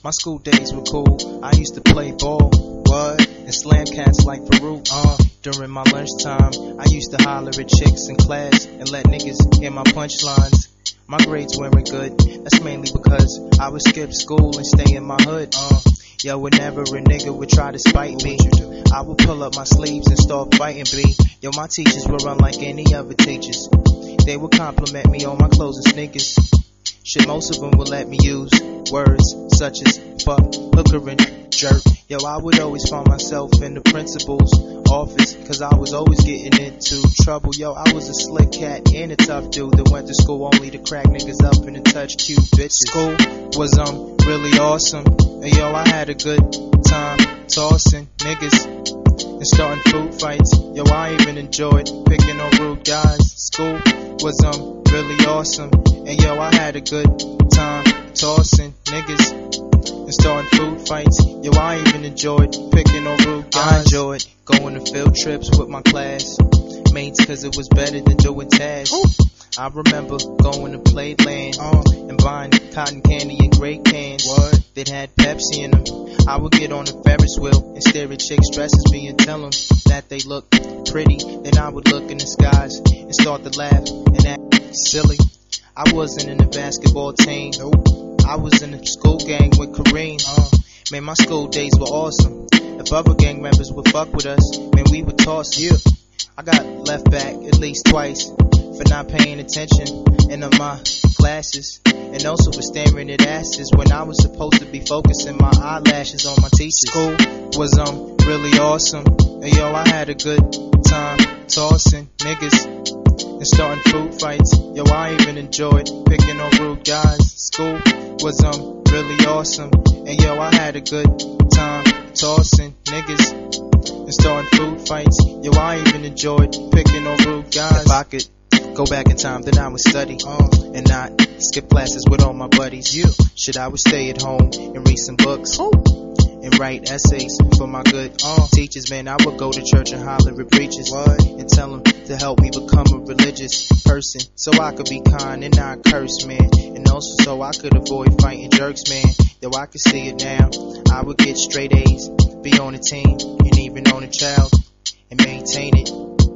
My school days were cool. I used to play ball, what? And slam cats like Farouk. During my lunchtime, I used to holler at chicks in class and let niggas hear my punchlines. My grades weren't good. That's mainly because I would skip school and stay in my hood. Yo, whenever a nigga would try to spite me, I would pull up my sleeves and start fighting B. Yo, my teachers were unlike any other teachers. They would compliment me on my clothes and sneakers. Shit, most of them would let me use words such as fuck, hooker, and jerk. Yo, I would always find myself in the principal's office, cause I was always getting into trouble. Yo, I was a slick cat and a tough dude that went to school only to crack niggas up and to touch cute bitches. School was really awesome. And yo, I had a good time tossing niggas and starting food fights. Yo, I even enjoyed picking on rude guys. School was really awesome. And yo, I had a good time tossing niggas and starting food fights. Yo, I even enjoyed picking on rude guys. I enjoyed going to field trips with my class mates, cause it was better than doing tasks. I remember going to Playland and buying cotton candy in great cans that had Pepsi in them. I would get on the Ferris wheel and stare at chicks dressed as me and tell them that they look pretty. Then I would look in the skies and start to laugh and act silly. I wasn't in the basketball team. I was in the school gang with Kareem. Man, my school days were awesome. If other gang members would fuck with us, man, we would toss you. I got left back at least twice for not paying attention in my classes, and also for staring at asses when I was supposed to be focusing my eyelashes on my teachers. School was really awesome. And yo, I had a good time tossing niggas and starting food fights. Yo, I even enjoyed picking on rude guys. School was really awesome. And yo, I had a good time tossing niggas and starting food fights. Yo, I even enjoyed picking on rude guys. If I could go back in time, then I would study and not skip classes with all my buddies. Shit, I would stay at home and read some books and write essays for my good teachers. Man, I would go to church and holler at preachers and tell them to help me become a religious person, so I could be kind and not curse, man, and also so I could avoid fighting jerks, man. Yo, I could see it now. I would get straight A's, be on a team and even own a child and maintain it.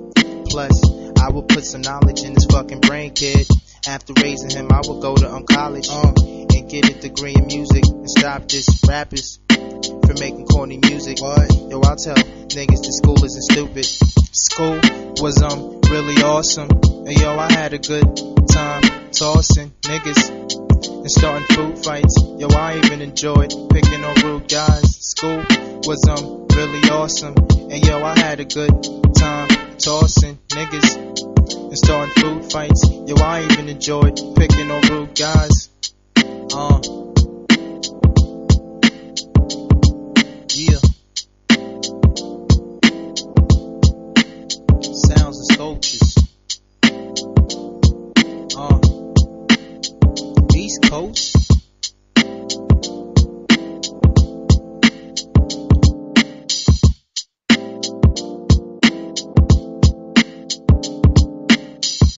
Plus, I would put some knowledge in this fucking brain, kid. After raising him, I would go to college and get a degree in music and stop this rappers from making corny music. Yo, I'll tell niggas that school isn't stupid. School was really awesome. And yo, I had a good time tossing niggas and starting food fights. Yo, I even enjoyed picking on rude guys. School was really awesome. And yo, I had a good time tossing niggas and starting food fights. Yo, I even enjoyed picking on rude guys.